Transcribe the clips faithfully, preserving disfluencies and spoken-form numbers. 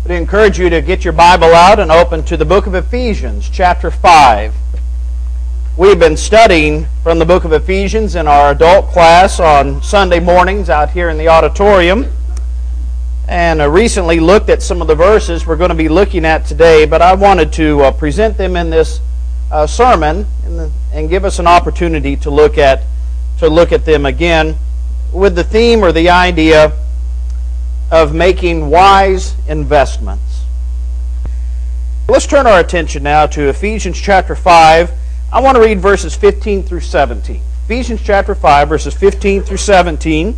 I would encourage you to get your Bible out and open to the book of Ephesians, chapter five. We've been studying from the book of Ephesians in our adult class on Sunday mornings out here in the auditorium. And I recently looked at some of the verses we're going to be looking at today, but I wanted to uh, present them in this uh, sermon and, the, and give us an opportunity to look at to look at them again with the theme or the idea of making wise investments. Let's turn our attention now to Ephesians chapter five. I want to read verses fifteen through seventeen. Ephesians chapter five, verses fifteen through seventeen.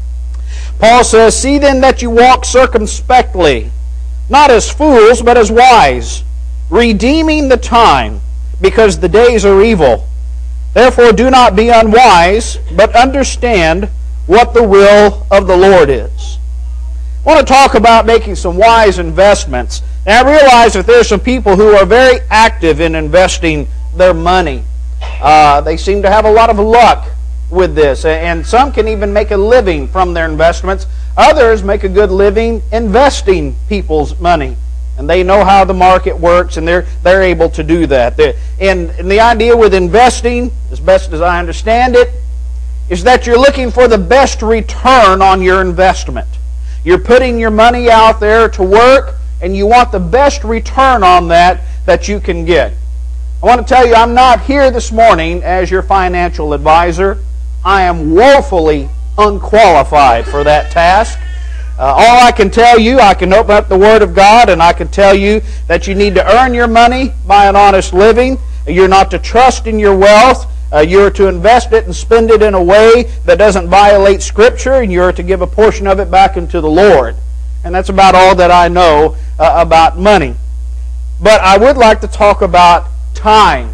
Paul says, "See then that you walk circumspectly, not as fools, but as wise, redeeming the time, because the days are evil. Therefore do not be unwise, but understand what the will of the Lord is." I want to talk about making some wise investments. And I realize that there are some people who are very active in investing their money. Uh, they seem to have a lot of luck with this. And some can even make a living from their investments. Others make a good living investing people's money. And they know how the market works, and they're, they're able to do that. And, and the idea with investing, as best as I understand it, is that you're looking for the best return on your investment. You're putting your money out there to work, and you want the best return on that that you can get. I want to tell you, I'm not here this morning as your financial advisor. I am woefully unqualified for that task. Uh, all I can tell you, I can open up the Word of God, and I can tell you that you need to earn your money by an honest living. You're not to trust in your wealth. Uh, you're to invest it and spend it in a way that doesn't violate Scripture, and you're to give a portion of it back into the Lord. And that's about all that I know uh, about money. But I would like to talk about time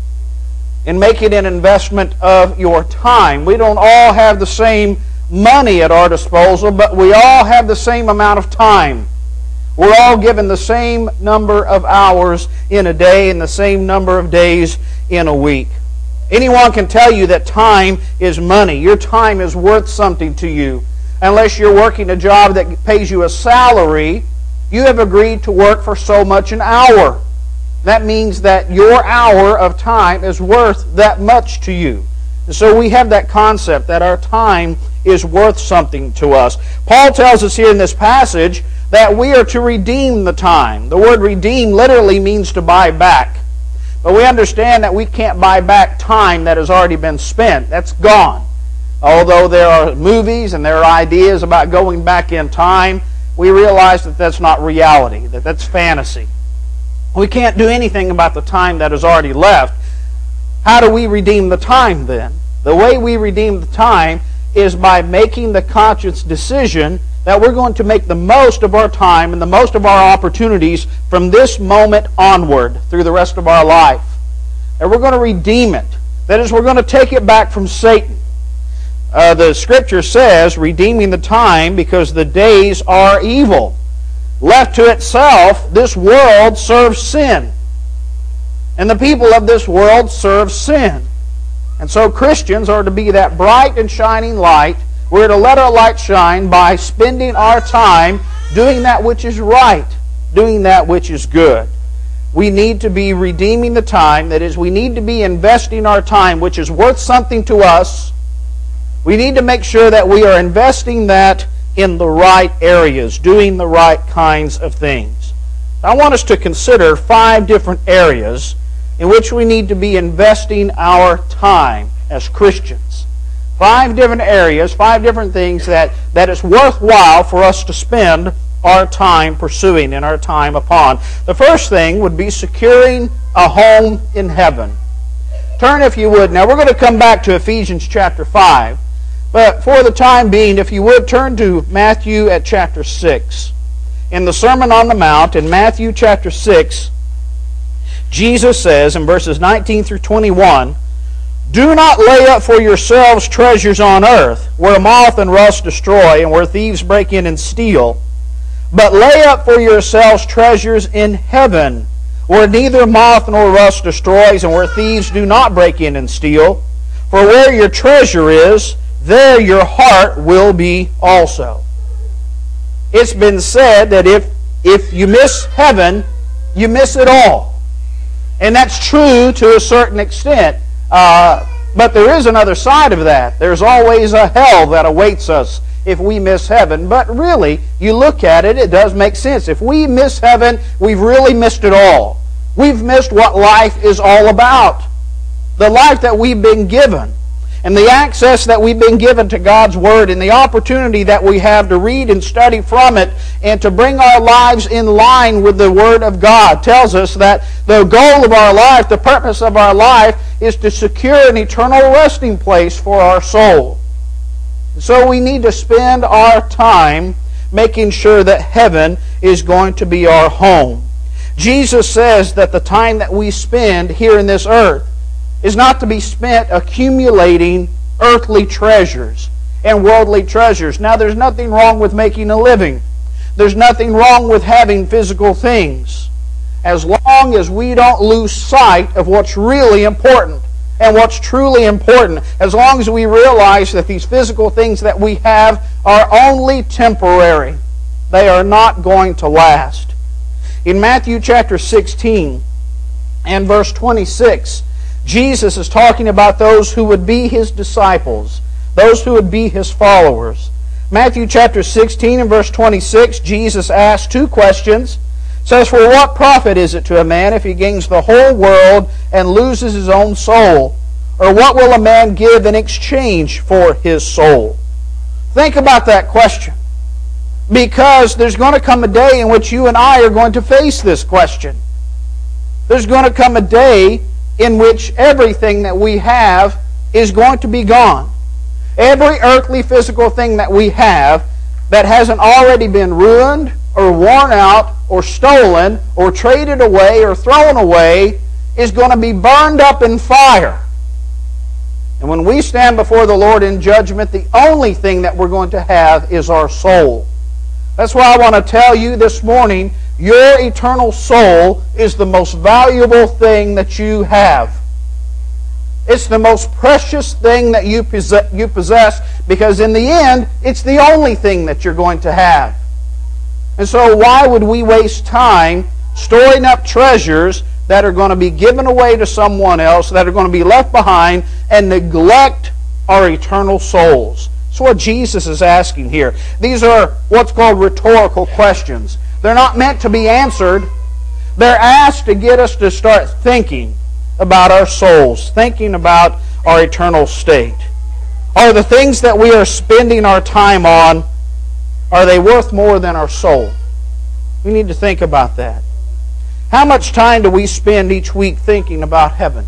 and making an investment of your time. We don't all have the same money at our disposal, but we all have the same amount of time. We're all given the same number of hours in a day and the same number of days in a week. Anyone can tell you that time is money. Your time is worth something to you. Unless you're working a job that pays you a salary, you have agreed to work for so much an hour. That means that your hour of time is worth that much to you. And so we have that concept that our time is worth something to us. Paul tells us here in this passage that we are to redeem the time. The word redeem literally means to buy back. But we understand that we can't buy back time that has already been spent. That's gone. Although there are movies and there are ideas about going back in time, we realize that that's not reality, that that's fantasy. We can't do anything about the time that has already left. How do we redeem the time then? The way we redeem the time is by making the conscious decision that we're going to make the most of our time and the most of our opportunities from this moment onward through the rest of our life. And we're going to redeem it. That is, we're going to take it back from Satan. Uh, the Scripture says, redeeming the time because the days are evil. Left to itself, this world serves sin. And the people of this world serve sin. And so Christians are to be that bright and shining light. We're to let our light shine by spending our time doing that which is right, doing that which is good. We need to be redeeming the time. That is, we need to be investing our time, which is worth something to us. We need to make sure that we are investing that in the right areas, doing the right kinds of things. I want us to consider five different areas in which we need to be investing our time as Christians. Five different areas, five different things that, that it's worthwhile for us to spend our time pursuing and our time upon. The first thing would be securing a home in heaven. Turn, if you would. Now, we're going to come back to Ephesians chapter five. But for the time being, if you would, turn to Matthew at chapter six. In the Sermon on the Mount, in Matthew chapter six, Jesus says in verses nineteen through twenty-one, "Do not lay up for yourselves treasures on earth, where moth and rust destroy, and where thieves break in and steal. But lay up for yourselves treasures in heaven, where neither moth nor rust destroys, and where thieves do not break in and steal. For where your treasure is, there your heart will be also." It's been said that if if you miss heaven, you miss it all. And that's true to a certain extent. Uh, but there is another side of that. There's always a hell that awaits us if we miss heaven. But really, you look at it, it does make sense. If we miss heaven, we've really missed it all. We've missed what life is all about. The life that we've been given. And the access that we've been given to God's Word and the opportunity that we have to read and study from it and to bring our lives in line with the Word of God tells us that the goal of our life, the purpose of our life, is to secure an eternal resting place for our soul. So we need to spend our time making sure that heaven is going to be our home. Jesus says that the time that we spend here in this earth is not to be spent accumulating earthly treasures and worldly treasures. Now, there's nothing wrong with making a living. There's nothing wrong with having physical things, as long as we don't lose sight of what's really important and what's truly important, as long as we realize that these physical things that we have are only temporary. They are not going to last. In Matthew chapter sixteen and verse twenty-six, Jesus is talking about those who would be His disciples, those who would be His followers. Matthew chapter sixteen and verse twenty-six, Jesus asks two questions. It says, "For what profit is it to a man if he gains the whole world and loses his own soul? Or what will a man give in exchange for his soul?" Think about that question. Because there's going to come a day in which you and I are going to face this question. There's going to come a day in which everything that we have is going to be gone. Every earthly physical thing that we have that hasn't already been ruined or worn out or stolen or traded away or thrown away is going to be burned up in fire. And when we stand before the Lord in judgment, the only thing that we're going to have is our soul. That's why I want to tell you this morning, your eternal soul is the most valuable thing that you have. It's the most precious thing that you possess because in the end, it's the only thing that you're going to have. And so why would we waste time storing up treasures that are going to be given away to someone else, that are going to be left behind, and neglect our eternal souls? That's what Jesus is asking here. These are what's called rhetorical questions. They're not meant to be answered. They're asked to get us to start thinking about our souls, thinking about our eternal state. Are the things that we are spending our time on, are they worth more than our soul? We need to think about that. How much time do we spend each week thinking about heaven?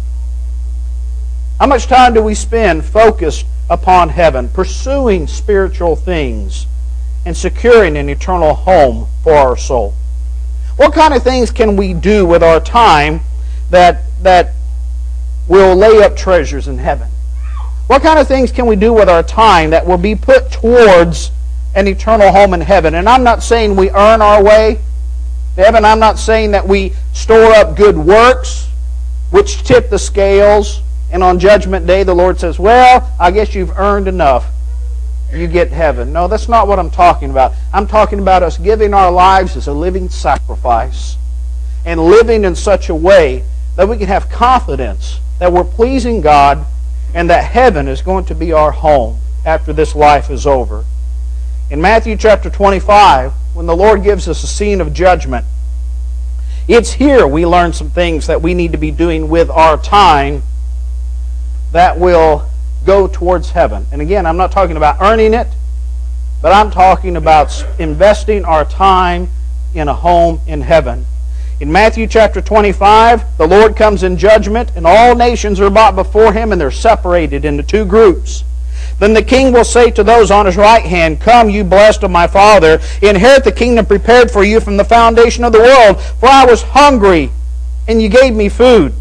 How much time do we spend focused upon heaven, pursuing spiritual things, and securing an eternal home for our soul? What kind of things can we do with our time that, that will lay up treasures in heaven? What kind of things can we do with our time that will be put towards an eternal home in heaven? And I'm not saying we earn our way to heaven. I'm not saying that we store up good works, which tip the scales, and on Judgment Day the Lord says, well, I guess you've earned enough. You get heaven. No, that's not what I'm talking about. I'm talking about us giving our lives as a living sacrifice and living in such a way that we can have confidence that we're pleasing God and that heaven is going to be our home after this life is over. In Matthew chapter twenty-five, when the Lord gives us a scene of judgment, it's here we learn some things that we need to be doing with our time that will go towards heaven. And again, I'm not talking about earning it, but I'm talking about investing our time in a home in heaven. In Matthew chapter twenty-five, the Lord comes in judgment, and all nations are brought before Him, and they're separated into two groups. Then the king will say to those on his right hand, "Come, you blessed of my Father, inherit the kingdom prepared for you from the foundation of the world. For I was hungry, and you gave me food.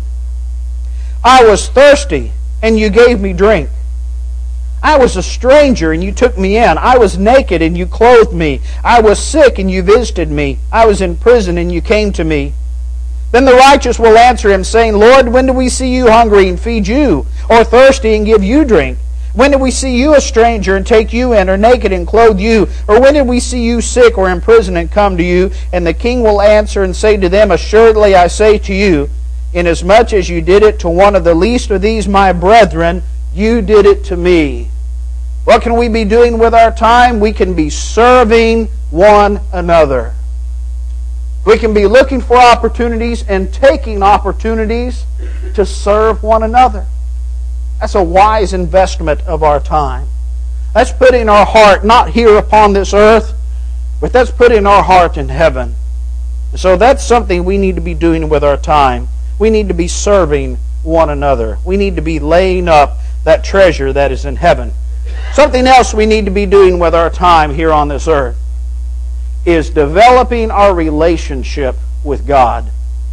I was thirsty, and you gave me drink. I was a stranger, and you took me in. I was naked, and you clothed me. I was sick, and you visited me. I was in prison, and you came to me." Then the righteous will answer him, saying, "Lord, when did we see you hungry and feed you, or thirsty and give you drink? When did we see you a stranger and take you in, or naked and clothe you? Or when did we see you sick or in prison and come to you? And the king will answer and say to them, Assuredly I say to you, inasmuch as you did it to one of the least of these my brethren, you did it to me. What can we be doing with our time? We can be serving one another. We can be looking for opportunities and taking opportunities to serve one another. That's a wise investment of our time. That's putting our heart not here upon this earth, but that's putting our heart in heaven. So that's something we need to be doing with our time. We need to be serving one another. We need to be laying up that treasure that is in heaven. Something else we need to be doing with our time here on this earth is developing our relationship with God.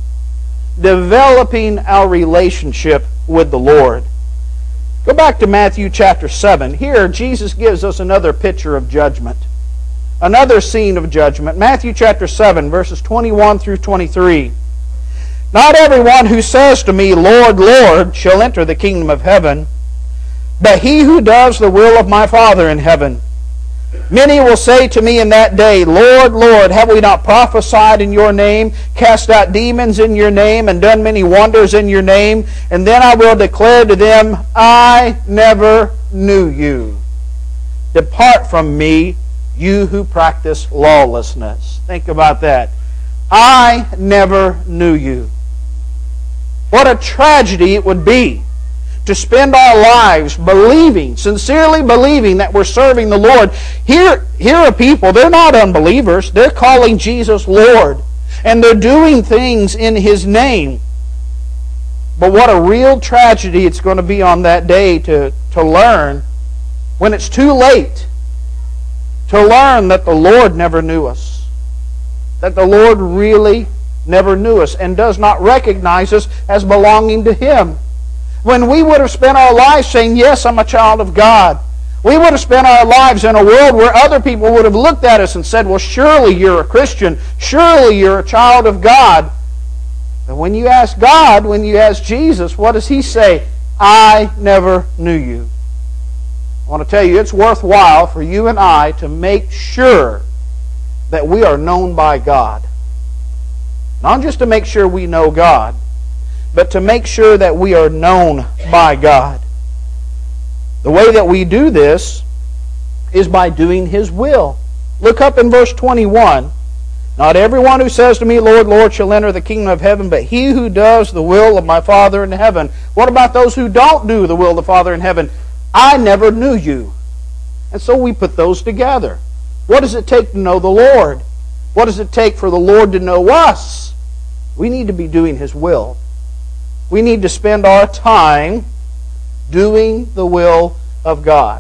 Developing our relationship with the Lord. Go back to Matthew chapter seven. Here, Jesus gives us another picture of judgment. Another scene of judgment. Matthew chapter seven, verses twenty-one through twenty-three. Not everyone who says to me, Lord, Lord, shall enter the kingdom of heaven, but he who does the will of my Father in heaven. Many will say to me in that day, Lord, Lord, have we not prophesied in your name, cast out demons in your name, and done many wonders in your name? And then I will declare to them, I never knew you. Depart from me, you who practice lawlessness. Think about that. I never knew you. What a tragedy it would be to spend our lives believing, sincerely believing that we're serving the Lord. Here, here are people, they're not unbelievers. They're calling Jesus Lord. And they're doing things in His name. But what a real tragedy it's going to be on that day to, to learn, when it's too late, to learn that the Lord never knew us. That the Lord really never knew us and does not recognize us as belonging to Him. When we would have spent our lives saying, yes, I'm a child of God. We would have spent our lives in a world where other people would have looked at us and said, well, surely you're a Christian. Surely you're a child of God. But when you ask God, when you ask Jesus, what does He say? I never knew you. I want to tell you, it's worthwhile for you and I to make sure that we are known by God. Not just to make sure we know God, but to make sure that we are known by God. The way that we do this is by doing His will. Look up in verse twenty-one. Not everyone who says to me, Lord, Lord, shall enter the kingdom of heaven, but he who does the will of my Father in heaven. What about those who don't do the will of the Father in heaven? I never knew you. And so we put those together. What does it take to know the Lord? What does it take for the Lord to know us? We need to be doing His will. We need to spend our time doing the will of God.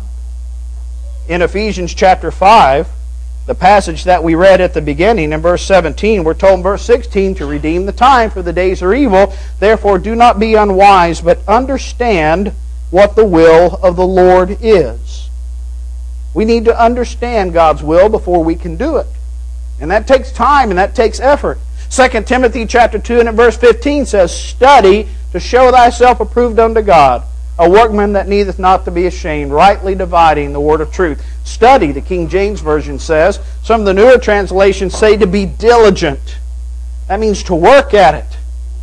In Ephesians chapter five, the passage that we read at the beginning in verse seventeen, we're told in verse sixteen to redeem the time, for the days are evil. Therefore do not be unwise, but understand what the will of the Lord is. We need to understand God's will before we can do it. And that takes time and that takes effort. Second Timothy chapter two and verse fifteen says, study to show thyself approved unto God, a workman that needeth not to be ashamed, rightly dividing the word of truth. Study, the King James Version says. Some of the newer translations say to be diligent. That means to work at it.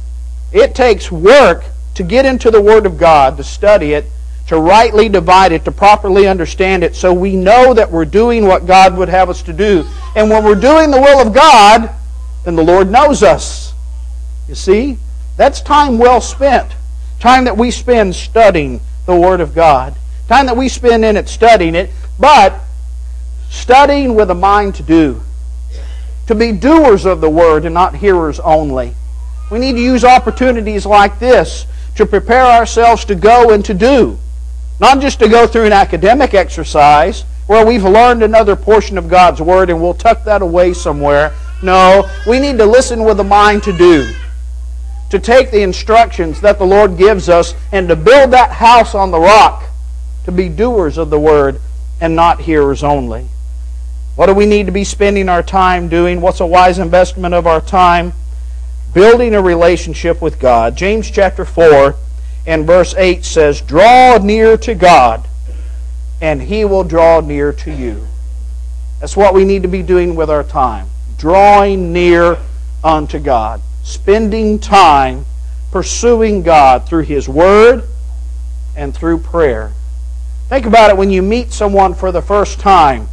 It takes work to get into the Word of God, to study it, to rightly divide it, to properly understand it, so we know that we're doing what God would have us to do. And when we're doing the will of God, then the Lord knows us. You see? That's time well spent. Time that we spend studying the Word of God. Time that we spend in it studying it, but studying with a mind to do. To be doers of the Word and not hearers only. We need to use opportunities like this to prepare ourselves to go and to do. Not just to go through an academic exercise where we've learned another portion of God's Word and we'll tuck that away somewhere. No, we need to listen with a mind to do. To take the instructions that the Lord gives us and to build that house on the rock. To be doers of the Word and not hearers only. What do we need to be spending our time doing? What's a wise investment of our time? Building a relationship with God. James chapter four and verse eight says, draw near to God, and He will draw near to you. That's what we need to be doing with our time. Drawing near unto God. Spending time pursuing God through His Word and through prayer. Think about it when you meet someone for the first time.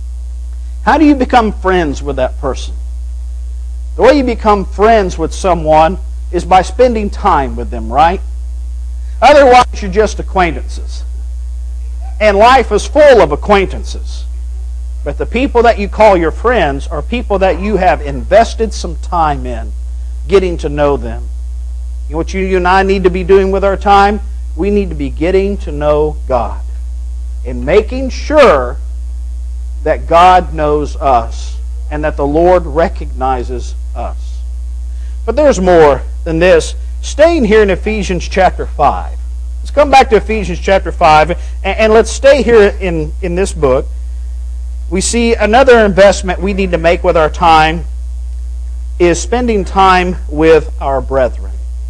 How do you become friends with that person? The way you become friends with someone is by spending time with them, right? Otherwise, you're just acquaintances. And life is full of acquaintances. But the people that you call your friends are people that you have invested some time in, getting to know them. You know what you, you and I need to be doing with our time? We need to be getting to know God and making sure that God knows us and that the Lord recognizes us. But there's more than this. Staying here in Ephesians chapter five. Let's come back to Ephesians chapter five, and, and let's stay here in, in this book. We see another investment we need to make with our time is spending time with our brethren.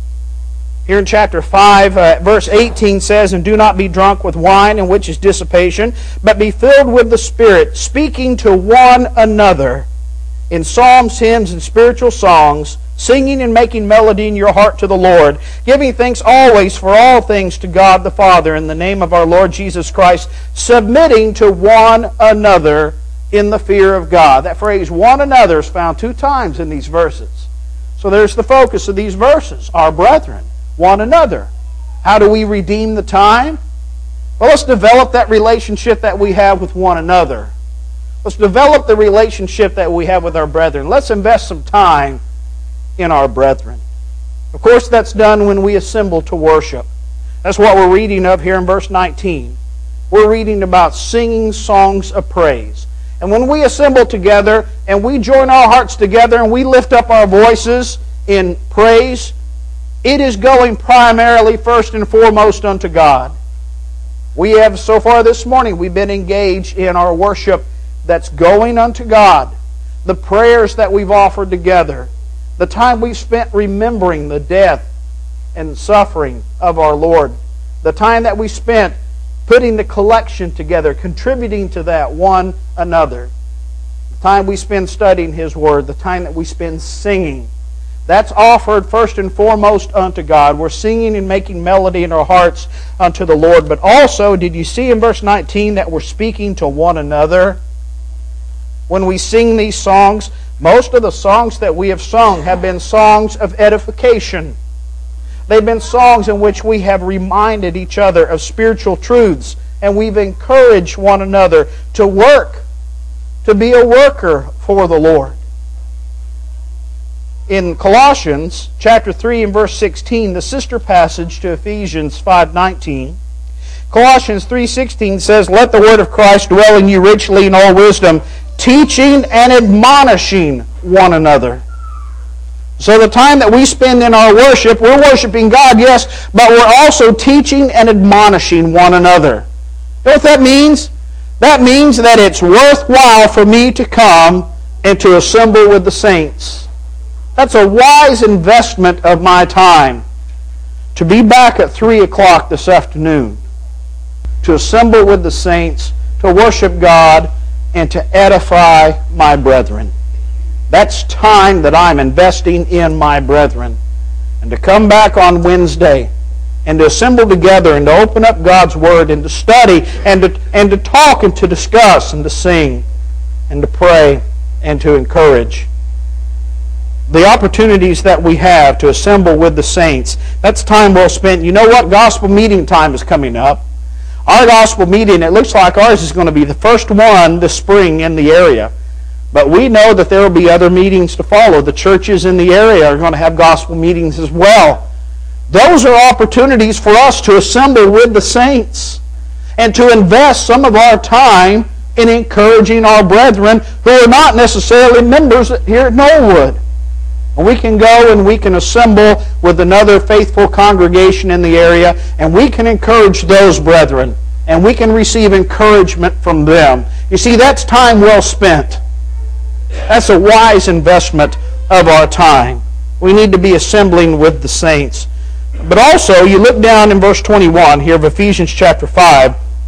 Here in chapter five, uh, verse eighteen says, "And do not be drunk with wine, in which is dissipation, but be filled with the Spirit, speaking to one another in psalms, hymns, and spiritual songs, singing and making melody in your heart to the Lord, giving thanks always for all things to God the Father in the name of our Lord Jesus Christ, submitting to one another in the fear of God." That phrase, one another, is found two times in these verses. So there's the focus of these verses, our brethren, one another. How do we redeem the time? Well, let's develop that relationship that we have with one another. Let's develop the relationship that we have with our brethren. Let's invest some time in our brethren. Of course, that's done when we assemble to worship. That's what we're reading of here in verse nineteen. We're reading about singing songs of praise. And when we assemble together and we join our hearts together and we lift up our voices in praise, it is going primarily first and foremost unto God. We have, so far this morning, we've been engaged in our worship that's going unto God. The prayers that we've offered together. The time we've spent remembering the death and suffering of our Lord. The time that we spent putting the collection together, contributing to that one another. The time we spend studying His Word. The time that we spend singing. That's offered first and foremost unto God. We're singing and making melody in our hearts unto the Lord. But also, did you see in verse nineteen that we're speaking to one another? When we sing these songs, most of the songs that we have sung have been songs of edification. They've been songs in which we have reminded each other of spiritual truths, and we've encouraged one another to work, to be a worker for the Lord. In Colossians chapter three and verse sixteen, the sister passage to Ephesians five nineteen, Colossians three sixteen says, "Let the word of Christ dwell in you richly in all wisdom, teaching and admonishing one another." So the time that we spend in our worship, we're worshiping God, yes, but we're also teaching and admonishing one another. You know what that means? That means that it's worthwhile for me to come and to assemble with the saints. That's a wise investment of my time. To be back at three o'clock this afternoon, to assemble with the saints, to worship God, and to edify my brethren. That's time that I'm investing in my brethren. And to come back on Wednesday and to assemble together and to open up God's Word and to study and to, and to talk and to discuss and to sing and to pray and to encourage. The opportunities that we have to assemble with the saints, that's time well spent. You know what? Gospel meeting time is coming up. Our gospel meeting, it looks like ours is going to be the first one this spring in the area. But we know that there will be other meetings to follow. The churches in the area are going to have gospel meetings as well. Those are opportunities for us to assemble with the saints and to invest some of our time in encouraging our brethren who are not necessarily members here at Knollwood. And we can go and we can assemble with another faithful congregation in the area, and we can encourage those brethren, and we can receive encouragement from them. You see, that's time well spent. That's a wise investment of our time. We need to be assembling with the saints. But also, you look down in verse twenty-one here of Ephesians chapter five,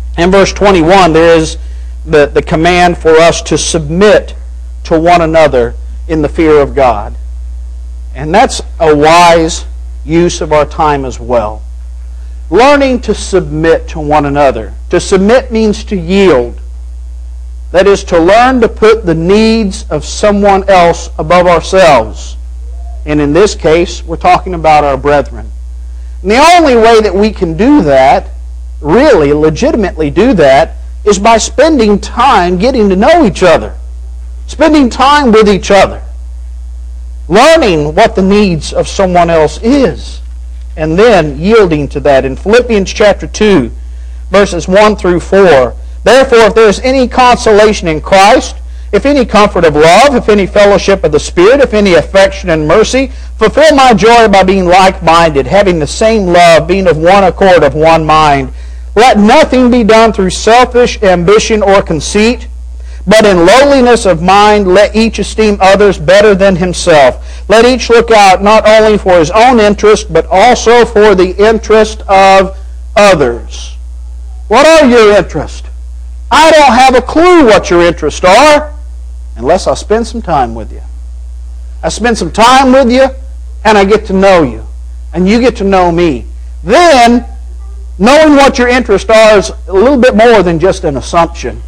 In verse twenty-one, there is the, the command for us to submit to one another in the fear of God. And that's a wise use of our time as well. Learning to submit to one another. To submit means to yield. That is, to learn to put the needs of someone else above ourselves. And in this case, we're talking about our brethren. And the only way that we can do that, really, legitimately do that, is by spending time getting to know each other. Spending time with each other. Learning what the needs of someone else is. And then yielding to that. In Philippians chapter two, verses one through four, therefore, if there is any consolation in Christ, if any comfort of love, if any fellowship of the Spirit, if any affection and mercy, fulfill my joy by being like-minded, having the same love, being of one accord, of one mind. Let nothing be done through selfish ambition or conceit, but in lowliness of mind let each esteem others better than himself. Let each look out not only for his own interest, but also for the interest of others. What are your interests? I don't have a clue what your interests are unless I spend some time with you. I spend some time with you and I get to know you. And you get to know me. Then, knowing what your interests are is a little bit more than just an assumption.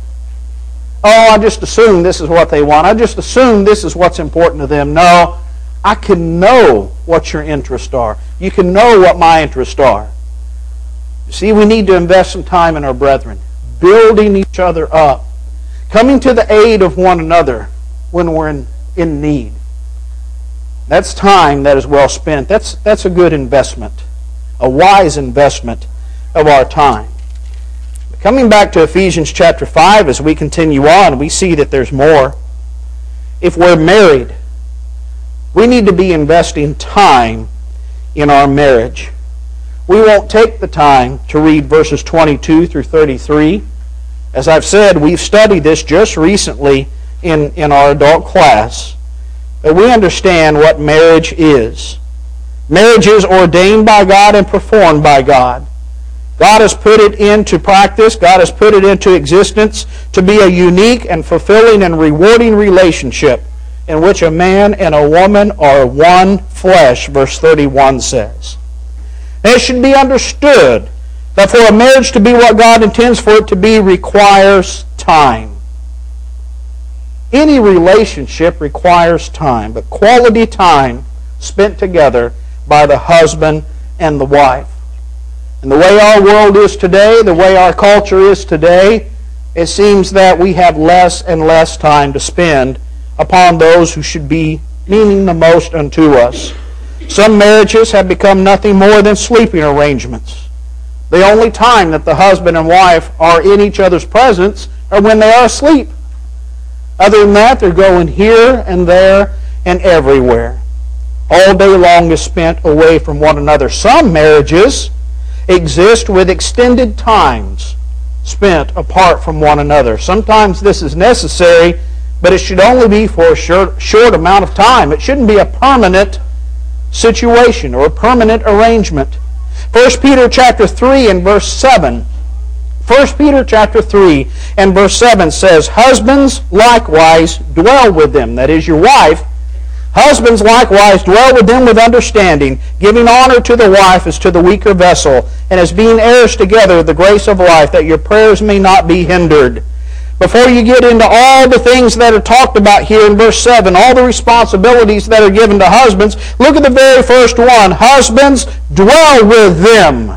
Oh, I just assume this is what they want. I just assume this is what's important to them. No, I can know what your interests are. You can know what my interests are. You see, we need to invest some time in our brethren. Building each other up. Coming to the aid of one another when we're in, in need. That's time that is well spent. That's, that's a good investment. A wise investment of our time. Coming back to Ephesians chapter five, as we continue on, we see that there's more. If we're married, we need to be investing time in our marriage. We won't take the time to read verses twenty-two through thirty-three. As I've said, we've studied this just recently in, in our adult class. But we understand what marriage is. Marriage is ordained by God and performed by God. God has put it into practice. God has put it into existence to be a unique and fulfilling and rewarding relationship in which a man and a woman are one flesh, verse thirty-one says. And it should be understood that for a marriage to be what God intends for it to be requires time. Any relationship requires time, but quality time spent together by the husband and the wife. And the way our world is today, the way our culture is today, it seems that we have less and less time to spend upon those who should be meaning the most unto us. Some marriages have become nothing more than sleeping arrangements. The only time that the husband and wife are in each other's presence are when they are asleep. Other than that, they're going here and there and everywhere. All day long is spent away from one another. Some marriages exist with extended times spent apart from one another. Sometimes this is necessary, but it should only be for a short, short amount of time. It shouldn't be a permanent situation or a permanent arrangement. First Peter chapter three and verse seven. First Peter chapter three and verse seven says, Husbands likewise dwell with them, that is your wife. Husbands likewise dwell with them with understanding, giving honor to the wife as to the weaker vessel, and as being heirs together of the grace of life, that your prayers may not be hindered. Before you get into all the things that are talked about here in verse seven, all the responsibilities that are given to husbands, look at the very first one. Husbands, dwell with them.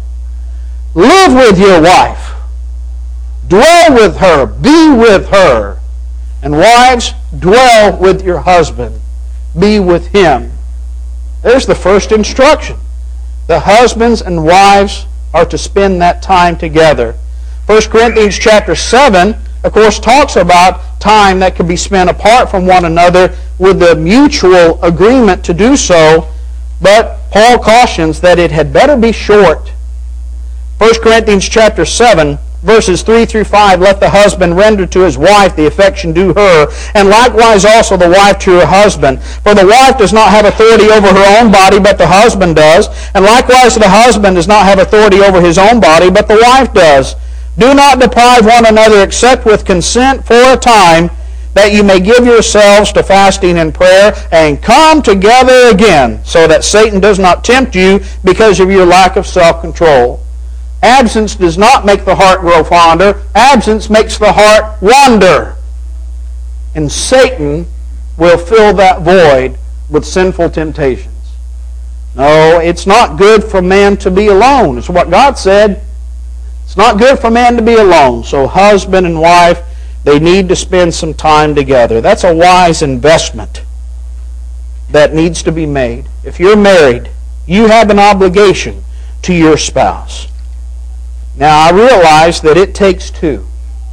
Live with your wife. Dwell with her. Be with her. And wives, dwell with your husband. Be with him. There's the first instruction. The husbands and wives are to spend that time together. First Corinthians chapter seven, of course, talks about time that can be spent apart from one another with the mutual agreement to do so, but Paul cautions that it had better be short. First Corinthians chapter seven, verses three through five, let the husband render to his wife the affection due her, and likewise also the wife to her husband. For the wife does not have authority over her own body, but the husband does. And likewise the husband does not have authority over his own body, but the wife does. Do not deprive one another except with consent for a time, that you may give yourselves to fasting and prayer, and come together again, so that Satan does not tempt you because of your lack of self-control. Absence does not make the heart grow fonder. Absence makes the heart wander. And Satan will fill that void with sinful temptations. No, it's not good for man to be alone. It's what God said. It's not good for man to be alone. So husband and wife, they need to spend some time together. That's a wise investment that needs to be made. If you're married, you have an obligation to your spouse. Now, I realize that it takes two.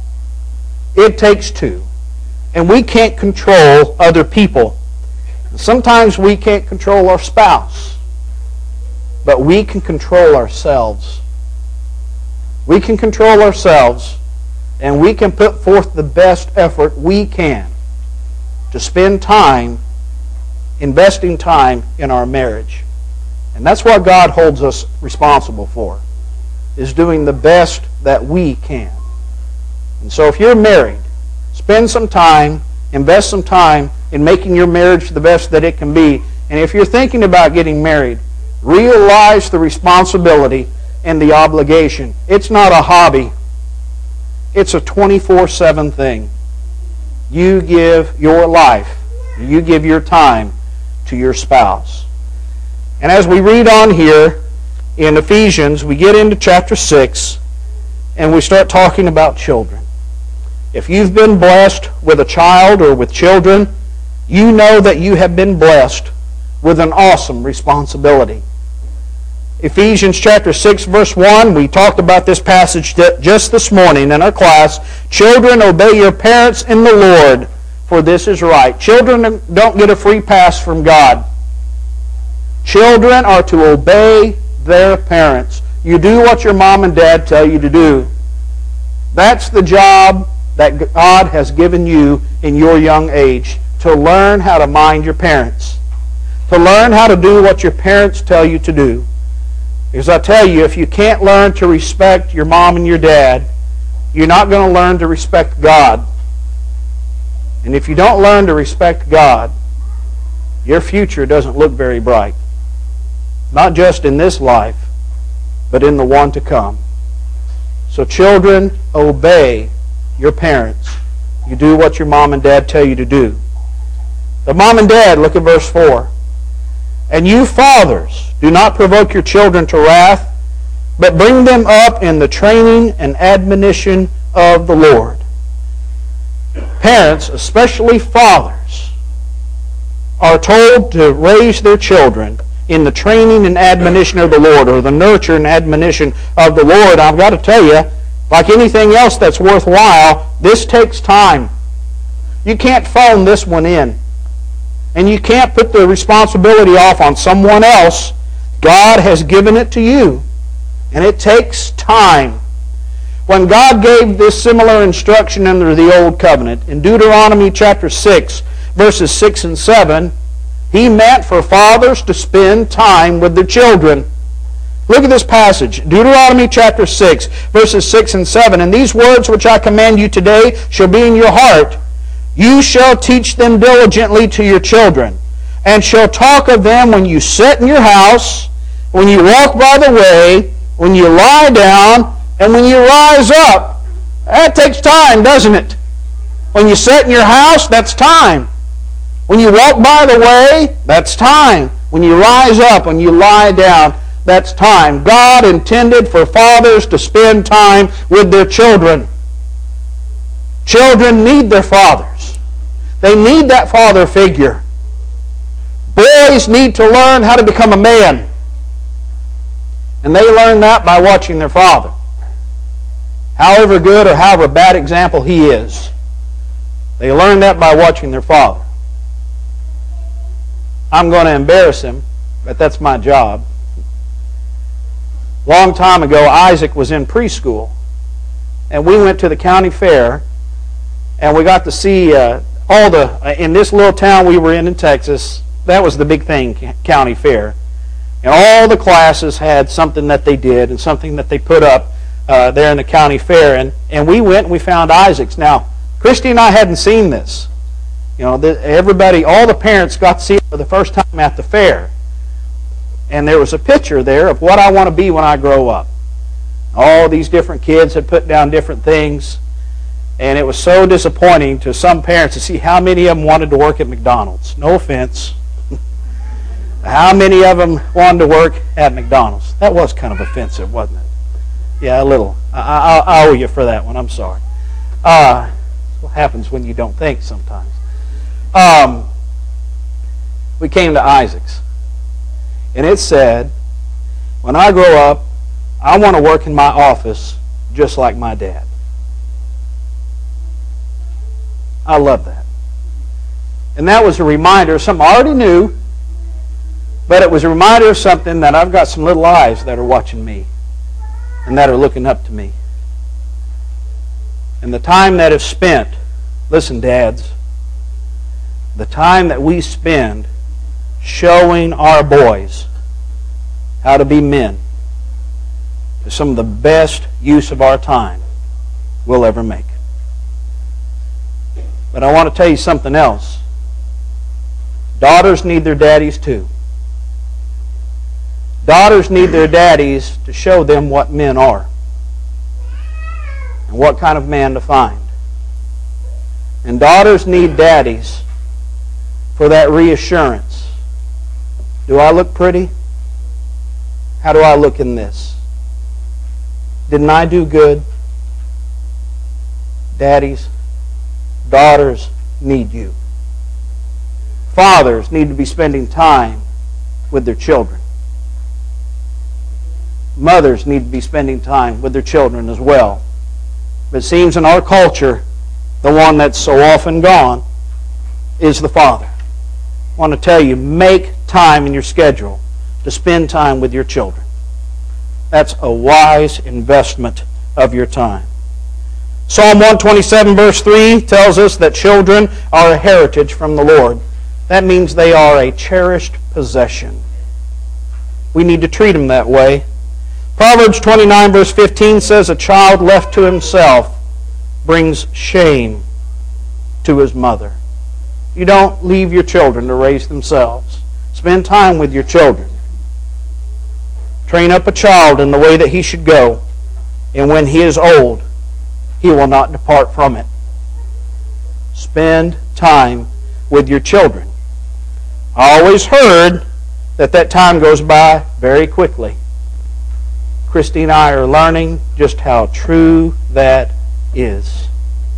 It takes two. And we can't control other people. Sometimes we can't control our spouse. But we can control ourselves. We can control ourselves, and we can put forth the best effort we can to spend time, investing time in our marriage. And that's what God holds us responsible for, is doing the best that we can. And so if you're married, spend some time, invest some time in making your marriage the best that it can be. And if you're thinking about getting married, realize the responsibility and the obligation. It's not a hobby. It's a twenty-four seven thing. You give your life, you give your time to your spouse. And as we read on here in Ephesians, we get into chapter six, and we start talking about children. If you've been blessed with a child or with children, you know that you have been blessed with an awesome responsibility. Ephesians chapter six, verse one, we talked about this passage just this morning in our class. Children, obey your parents in the Lord, for this is right. Children don't get a free pass from God. Children are to obey their parents. You do what your mom and dad tell you to do. That's the job that God has given you in your young age, to learn how to mind your parents, to learn how to do what your parents tell you to do. Because I tell you, if you can't learn to respect your mom and your dad, you're not going to learn to respect God. And if you don't learn to respect God, your future doesn't look very bright. Not just in this life, but in the one to come. So children, obey your parents. You do what your mom and dad tell you to do. The mom and dad, look at verse four. And you fathers, do not provoke your children to wrath, but bring them up in the training and admonition of the Lord. Parents, especially fathers, are told to raise their children in the training and admonition of the Lord, or the nurture and admonition of the Lord. I've got to tell you, like anything else that's worthwhile, this takes time. You can't phone this one in. And you can't put the responsibility off on someone else. God has given it to you. And it takes time. When God gave this similar instruction under the Old Covenant, in Deuteronomy chapter six, verses six and seven, He meant for fathers to spend time with their children. Look at this passage, Deuteronomy chapter six, verses six and seven. And these words which I command you today shall be in your heart. You shall teach them diligently to your children, and shall talk of them when you sit in your house, when you walk by the way, when you lie down, and when you rise up. That takes time, doesn't it? When you sit in your house, that's time. When you walk by the way, that's time. When you rise up, when you lie down, that's time. God intended for fathers to spend time with their children. Children need their fathers. They need that father figure. Boys need to learn how to become a man. And they learn that by watching their father. However good or however bad example he is, they learn that by watching their father. I'm going to embarrass him, but that's my job. Long time ago, Isaac was in preschool, and we went to the county fair, and we got to see uh, all the, uh, in this little town we were in in Texas, that was the big thing, county fair. And all the classes had something that they did and something that they put up uh, there in the county fair, and, and we went and we found Isaac's. Now, Christy and I hadn't seen this. You know, the, everybody, all the parents got to see it for the first time at the fair. And there was a picture there of what I want to be when I grow up. All these different kids had put down different things. And it was so disappointing to some parents to see how many of them wanted to work at McDonald's. No offense. How many of them wanted to work at McDonald's? That was kind of offensive, wasn't it? Yeah, a little. I, I, I owe you for that one. I'm sorry. Uh, what happens when you don't think sometimes. Um, we came to Isaac's. And it said, when I grow up, I want to work in my office just like my dad. I love that. And that was a reminder of something I already knew, but it was a reminder of something that I've got some little eyes that are watching me and that are looking up to me. And the time that is spent, listen, dads, the time that we spend showing our boys how to be men is some of the best use of our time we'll ever make. But I want to tell you something else. Daughters need their daddies too. Daughters need their daddies to show them what men are and what kind of man to find. And daughters need daddies for that reassurance. Do I look pretty? How do I look in this? Didn't I do good? Daddies, daughters need you. Fathers need to be spending time with their children. Mothers need to be spending time with their children as well. But it seems in our culture, the one that's so often gone is the father. I want to tell you, make time in your schedule to spend time with your children. That's a wise investment of your time. Psalm one twenty-seven verse three tells us that children are a heritage from the Lord. That means they are a cherished possession. We need to treat them that way. Proverbs twenty-nine verse fifteen says, a child left to himself brings shame to his mother. You don't leave your children to raise themselves. Spend time with your children. Train up a child in the way that he should go, and when he is old, he will not depart from it. Spend time with your children. I always heard that that time goes by very quickly. Christy and I are learning just how true that is.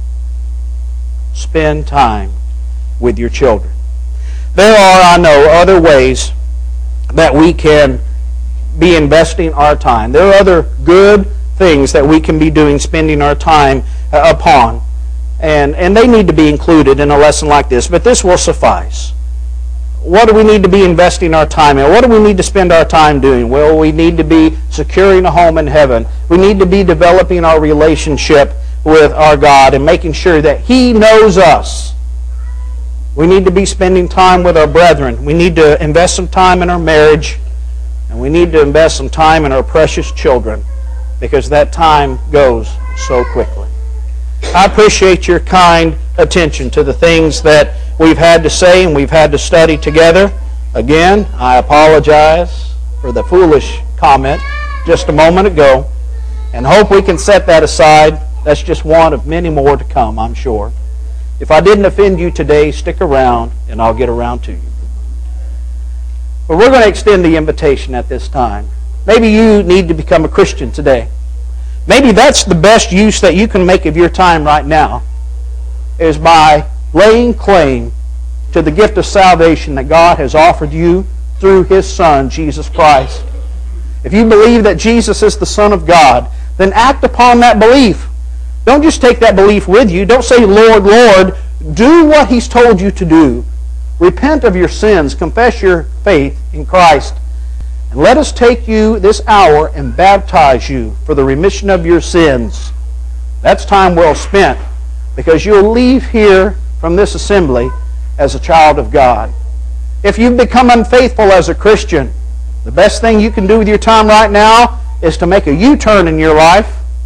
Spend time with your children. There are, I know, other ways that we can be investing our time. There are other good things that we can be doing, spending our time uh, upon. And, and they need to be included in a lesson like this, but this will suffice. What do we need to be investing our time in? What do we need to spend our time doing? Well, we need to be securing a home in heaven. We need to be developing our relationship with our God and making sure that He knows us. We need to be spending time with our brethren. We need to invest some time in our marriage. And we need to invest some time in our precious children, because that time goes so quickly. I appreciate your kind attention to the things that we've had to say and we've had to study together. Again, I apologize for the foolish comment just a moment ago, and hope we can set that aside. That's just one of many more to come, I'm sure. If I didn't offend you today, stick around and I'll get around to you. But we're going to extend the invitation at this time. Maybe you need to become a Christian today. Maybe that's the best use that you can make of your time right now, is by laying claim to the gift of salvation that God has offered you through His Son, Jesus Christ. If you believe that Jesus is the Son of God, then act upon that belief. Don't just take that belief with you. Don't say, Lord, Lord. Do what He's told you to do. Repent of your sins. Confess your faith in Christ. And let us take you this hour and baptize you for the remission of your sins. That's time well spent, because you'll leave here from this assembly as a child of God. If you've become unfaithful as a Christian, the best thing you can do with your time right now is to make a U-turn in your life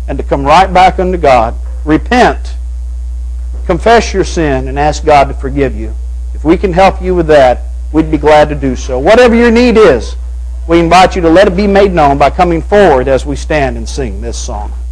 and to come right back unto God. Repent. Confess your sin and ask God to forgive you. If we can help you with that, we'd be glad to do so. Whatever your need is, we invite you to let it be made known by coming forward as we stand and sing this song.